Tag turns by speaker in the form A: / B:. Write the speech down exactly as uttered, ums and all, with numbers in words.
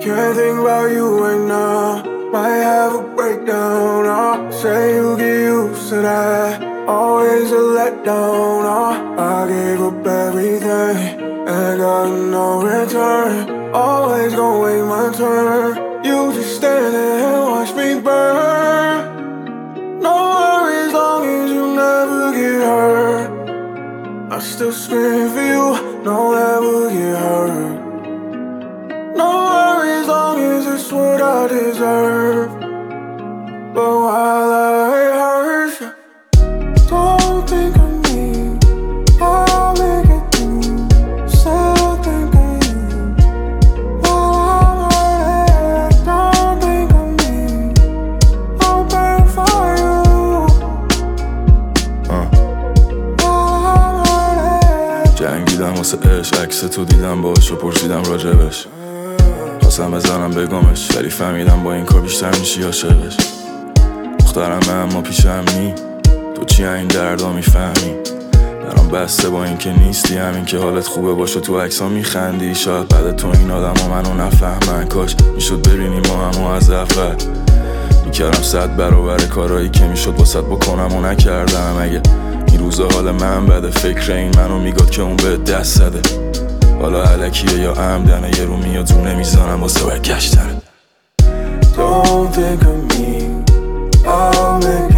A: Can't think about you right now. Might have a breakdown, oh. Say you get used to that. Always a letdown, oh. I gave up everything and got no return. Always gon' wait my turn. You just stand there and watch me burn. No worries, long as you never get hurt. I still scream for you, don't ever get hurt. No worries, long as it's what I deserve. But while I hurt you, don't think of me, I'll make it through. Still think of you. While I'm hurting, don't think of me, I'll burn for you. uh. While I'm hurting.
B: جنگیدم واسه عشق، عکس تو دیدم باش و پرسیدم راجبش. خواستم بزنم بگمش ولی فهمیدم با این کار بیشتر میشی عاشقش. دخترمه اما پیشم نی، تو چی این دردا میفهمی؟ برام بسته با این که نیستی، همین که حالت خوبه باشه تو عکس‌ها میخندی. شاید بعد تو این آدم ها منو نفهمن، کاش میشد ببینی ما همو از اول. میکردم صد برابر کارایی که میشد واسط بکنم و نکردم. اگه این روزا حال من بده، فکر این منو میگاد که اون به دست زده. حالا علکیه یا عمدنه، یه رو میاد رو نمیزانم واسه برگشتن.
A: Don't think of me, I'll make